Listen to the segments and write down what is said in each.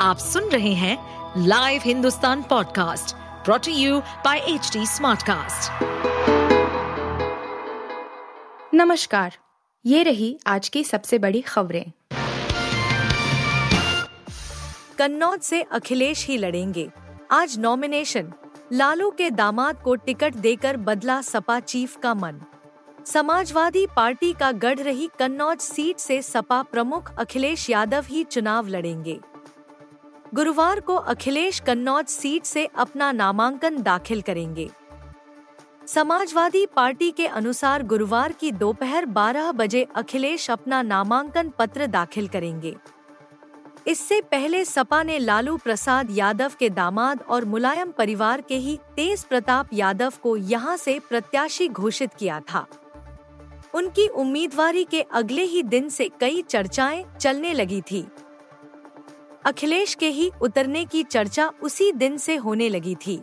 आप सुन रहे हैं live Hindustan podcast brought to you by HT Smartcast. नमस्कार, ये रही आज की सबसे बड़ी खबरें। कन्नौज से अखिलेश ही लड़ेंगे, आज नॉमिनेशन। लालू के दामाद को टिकट देकर बदला सपा चीफ का मन। समाजवादी पार्टी का गढ़ रही कन्नौज सीट से सपा प्रमुख अखिलेश यादव ही चुनाव लड़ेंगे। गुरुवार को अखिलेश कन्नौज सीट से अपना नामांकन दाखिल करेंगे। समाजवादी पार्टी के अनुसार गुरुवार की दोपहर 12 बजे अखिलेश अपना नामांकन पत्र दाखिल करेंगे। इससे पहले सपा ने लालू प्रसाद यादव के दामाद और मुलायम परिवार के ही तेज प्रताप यादव को यहां से प्रत्याशी घोषित किया था। उनकी उम्मीदवारी के अगले ही दिन से कई चर्चाएं चलने लगी थी। अखिलेश के ही उतरने की चर्चा उसी दिन से होने लगी थी।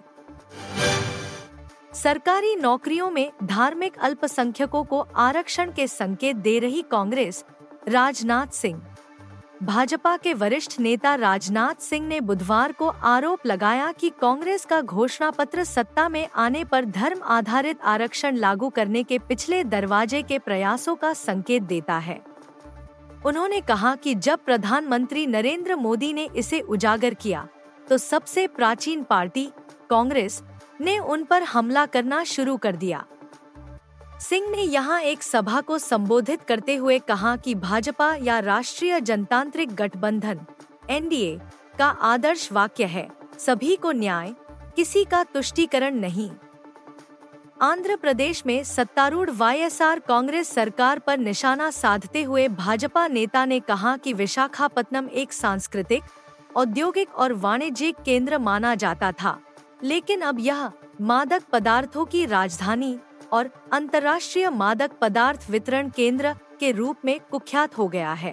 सरकारी नौकरियों में धार्मिक अल्पसंख्यकों को आरक्षण के संकेत दे रही कांग्रेस। राजनाथ सिंह। भाजपा के वरिष्ठ नेता राजनाथ सिंह ने बुधवार को आरोप लगाया कि कांग्रेस का घोषणा पत्र सत्ता में आने पर धर्म आधारित आरक्षण लागू करने के पिछले दरवाजे के प्रयासों का संकेत देता है। उन्होंने कहा कि जब प्रधानमंत्री नरेंद्र मोदी ने इसे उजागर किया तो सबसे प्राचीन पार्टी कांग्रेस ने उन पर हमला करना शुरू कर दिया। सिंह ने यहां एक सभा को संबोधित करते हुए कहा कि भाजपा या राष्ट्रीय जनतांत्रिक गठबंधन (एनडीए) का आदर्श वाक्य है, सभी को न्याय, किसी का तुष्टीकरण नहीं। आंध्र प्रदेश में सत्तारूढ़ वाईएसआर कांग्रेस सरकार पर निशाना साधते हुए भाजपा नेता ने कहा कि विशाखापत्तनम एक सांस्कृतिक, औद्योगिक और वाणिज्यिक केंद्र माना जाता था, लेकिन अब यह मादक पदार्थों की राजधानी और अंतर्राष्ट्रीय मादक पदार्थ वितरण केंद्र के रूप में कुख्यात हो गया है।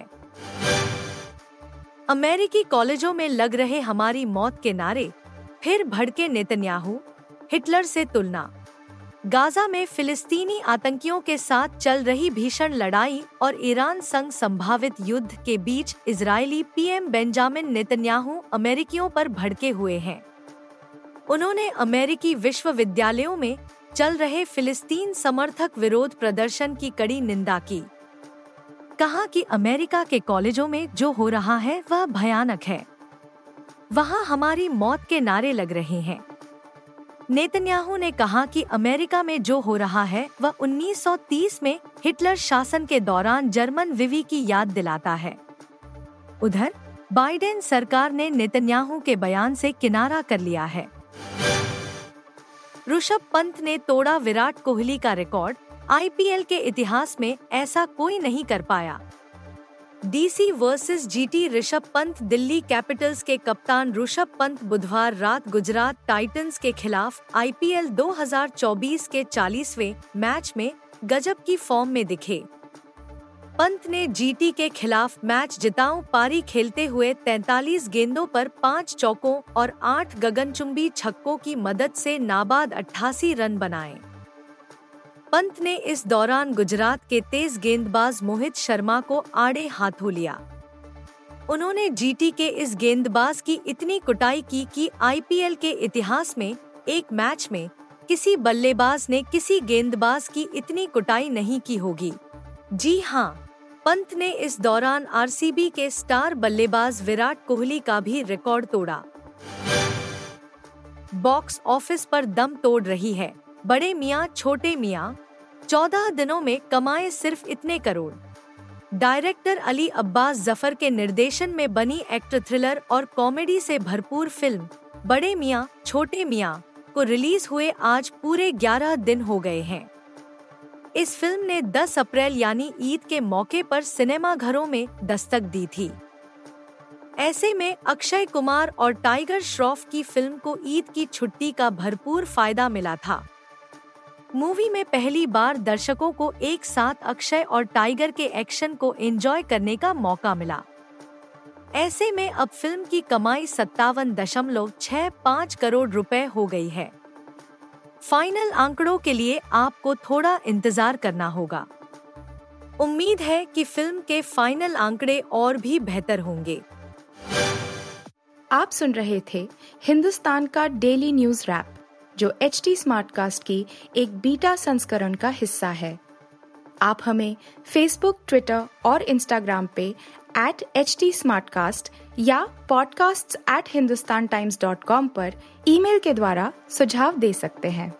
अमेरिकी कॉलेजों में लग रहे हमारी मौत के नारे, फिर भड़के नेतन्याहू, हिटलर से तुलना। गाजा में फिलिस्तीनी आतंकियों के साथ चल रही भीषण लड़ाई और ईरान संग संभावित युद्ध के बीच इजरायली पीएम बेंजामिन नेतन्याहू अमेरिकियों पर भड़के हुए हैं। उन्होंने अमेरिकी विश्वविद्यालयों में चल रहे फिलिस्तीन समर्थक विरोध प्रदर्शन की कड़ी निंदा की। कहा कि अमेरिका के कॉलेजों में जो हो रहा है वह भयानक है, वहां हमारी मौत के नारे लग रहे हैं। नेतन्याहू ने कहा कि अमेरिका में जो हो रहा है वह 1930 में हिटलर शासन के दौरान जर्मन विवी की याद दिलाता है। उधर बाइडेन सरकार ने नेतन्याहू के बयान से किनारा कर लिया है। ऋषभ पंत ने तोड़ा विराट कोहली का रिकॉर्ड, आईपीएल के इतिहास में ऐसा कोई नहीं कर पाया। DC versus GT Rishabh Pant. Delhi Capitals के कप्तान ऋषभ पंत बुधवार रात गुजरात टाइटंस के खिलाफ आईपीएल 2024 के 40वें मैच में गजब की फॉर्म में दिखे। पंत ने जीटी के खिलाफ मैच जिताऊ पारी खेलते हुए 43 गेंदों पर 5 चौकों और 8 गगनचुंबी छक्कों की मदद से नाबाद 88 रन बनाए। पंत ने इस दौरान गुजरात के तेज गेंदबाज मोहित शर्मा को आड़े हाथों लिया। उन्होंने जीटी के इस गेंदबाज की इतनी कुटाई की कि आईपीएल के इतिहास में एक मैच में किसी बल्लेबाज ने किसी गेंदबाज की इतनी कुटाई नहीं की होगी। जी हां, पंत ने इस दौरान आरसीबी के स्टार बल्लेबाज विराट कोहली का भी रिकॉर्ड तोड़ा। बॉक्स ऑफिस पर दम तोड़ रही है बड़े मियां छोटे मियां। 14 दिनों में कमाए सिर्फ इतने करोड़। डायरेक्टर अली अब्बास जफर के निर्देशन में बनी एक्टर थ्रिलर और कॉमेडी से भरपूर फिल्म बड़े मियां छोटे मियां को रिलीज हुए आज पूरे 11 दिन हो गए हैं। इस फिल्म ने 10 अप्रैल यानी ईद के मौके पर सिनेमा घरों में दस्तक दी थी। ऐसे में अक्षय कुमार और टाइगर श्रॉफ की फिल्म को ईद की छुट्टी का भरपूर फायदा मिला था। मूवी में पहली बार दर्शकों को एक साथ अक्षय और टाइगर के एक्शन को एंजॉय करने का मौका मिला। ऐसे में अब फिल्म की कमाई 57.65 करोड़ रुपए हो गई है। फाइनल आंकड़ों के लिए आपको थोड़ा इंतजार करना होगा। उम्मीद है कि फिल्म के फाइनल आंकड़े और भी बेहतर होंगे। आप सुन रहे थे हिंदुस्तान का डेली न्यूज रैप, जो HD स्मार्टकास्ट की एक बीटा संस्करण का हिस्सा है। आप हमें फेसबुक, ट्विटर और इंस्टाग्राम पे @HT Smartcast या podcasts@hindustantimes.com पर ईमेल के द्वारा सुझाव दे सकते हैं।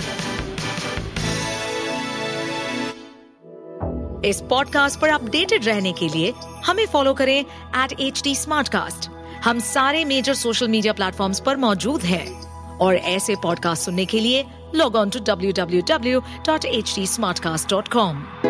इस पॉडकास्ट पर अपडेटेड रहने के लिए हमें फॉलो करें @HT Smartcast। हम सारे मेजर सोशल मीडिया प्लेटफॉर्म्स पर मौजूद हैं और ऐसे पॉडकास्ट सुनने के लिए लॉग ऑन टू www.htsmartcast.com।